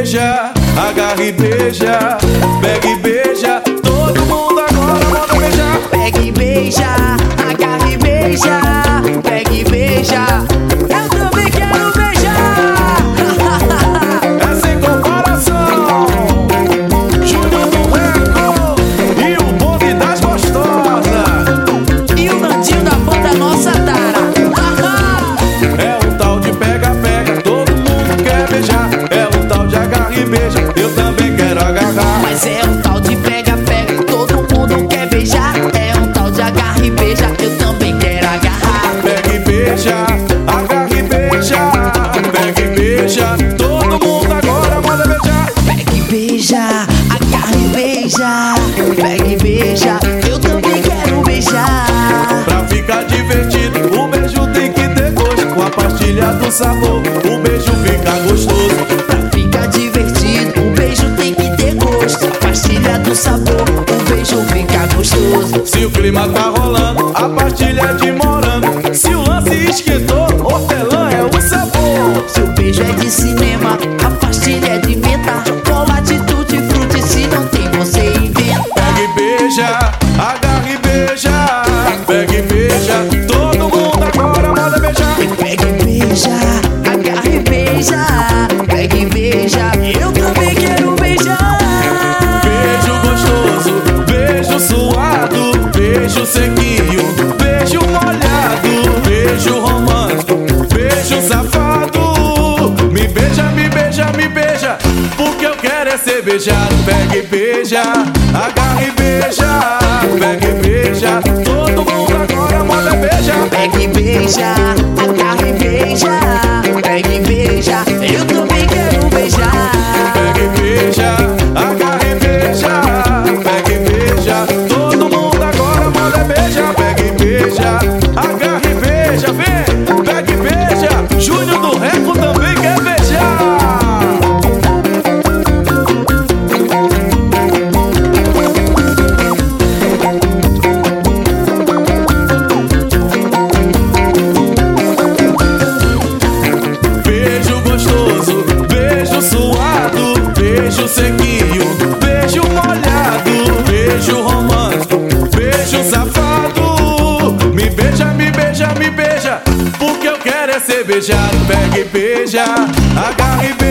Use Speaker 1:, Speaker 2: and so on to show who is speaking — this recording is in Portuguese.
Speaker 1: beija, agarra e beija, pega e beija, todo mundo agora manda beijar.
Speaker 2: Pega e beija, agarra e beija, pega e beija, eu também quero beijar.
Speaker 1: É sem comparação, Júnior do Reco e o bonde das gostosas
Speaker 2: E o Nandinho da banda Nossa Tara.
Speaker 1: É um tal de pega-pega, todo mundo quer beijar. É um tal de agarra e beija, eu também quero agarrar.
Speaker 2: Mas é um tal de pega-pega, todo mundo quer beijar. É um tal de agarra e beija, eu também quero agarrar.
Speaker 1: Pega e beija, agarra e beija, pega e beija, todo mundo agora manda beijar.
Speaker 2: Pega e beija, agarra e beija, pega e beija, eu também quero beijar.
Speaker 1: Pra ficar divertido, o beijo tem que ter gosto. Com a pastilha do sabor, o beijo fica gostoso.
Speaker 2: Pra ficar divertido, o beijo tem que ter gosto. A pastilha do sabor, o beijo fica gostoso.
Speaker 1: Se o clima tá rolando, a pastilha é de morango. Se o lance esquentou, hortelã é o sabor.
Speaker 2: Se o beijo é de cinema, a pastilha é de menta. Chocolate, tutti frutti, se não tem você inventa.
Speaker 1: Pega e beija, agarra e beija, pega e beija, todo mundo agora manda beijar.
Speaker 2: Pega e beija, agarra e beija, pega e beija, eu também quero beijar.
Speaker 1: Beijo gostoso, beijo suado, beijo sequinho, beijo molhado, beijo romântico, beijo safado. Me beija, me beija, me beija, porque eu quero é ser beijado. Pega e beija, agarra e beija, pega e beija, todo mundo agora manda beijar.
Speaker 2: Pega e beija, agarra e beija, pega e beija, eu também quero beijar.
Speaker 1: Pega e beija, agarra e beija, pega e beija, todo mundo agora manda beijar. Pega e beija, agarra e beija, vem, pega e beija, Júnior do Reco também quer beijar. Beijo gostoso, beijo suado, beijo sequinho, beijo molhado, beijo romântico, beijo safado. Me beija, me beija, me beija, porque eu quero é ser beijado. Pega e beija, agarra e beija.